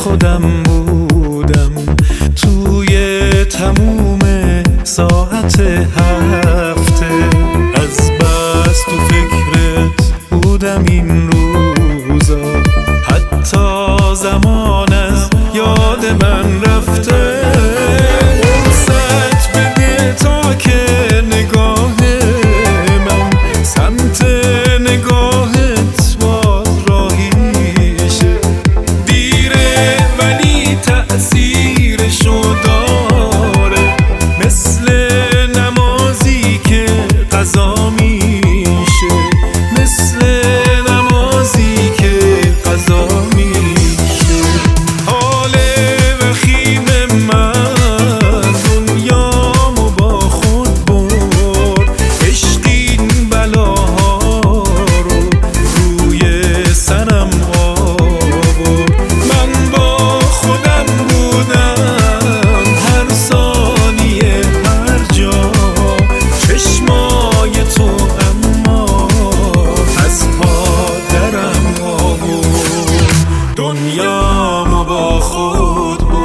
خودم بودم توی تموم ساعت هفته. از بس تو فکرت بودم این روزا، حتی زمان از یاد من رفته. فرصت بده تا که نگاه من سمت نگاهت باز راهی شه. دیره ولی تأثیرشو داره، مثل نمازی که قضا میشه، مثل نمازی که قضا میشه. حال وخیم من دنیامو با خود برد، عشقین بلاها رو روی سرم آورد. من با خودم بودم هر ثانیه هر جا، چشمای تو اما از پا درم آورد، دنیامو با خود برد.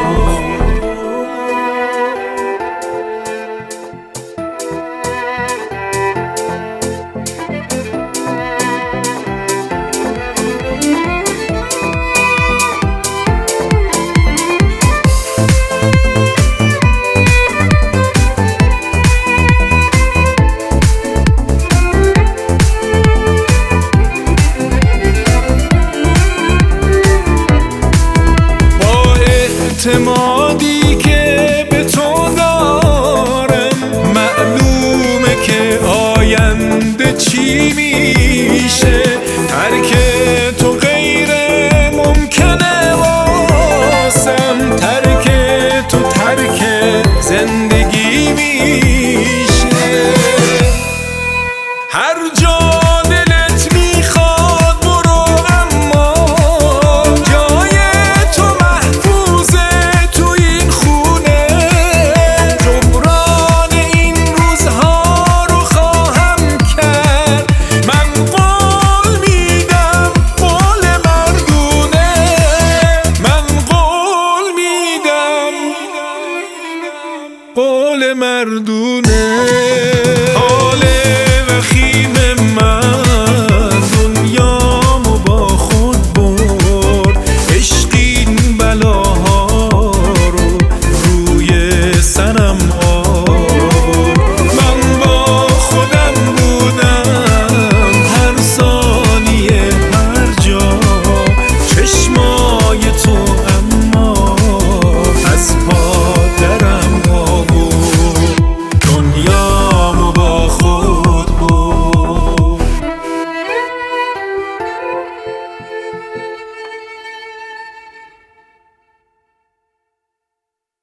اعتمادی که به تو دارم معلومه که آینده چی میشه. ترک تو غیر ممکنه واسم، ترک تو ترک زندگی میشه. هر جا دلت میخواد برو، اما جای تو محفوظه تو این خونه. جبران این روزها رو خواهم کرد، من قول میدم قول مردونه. من قول میدم قول مردونه.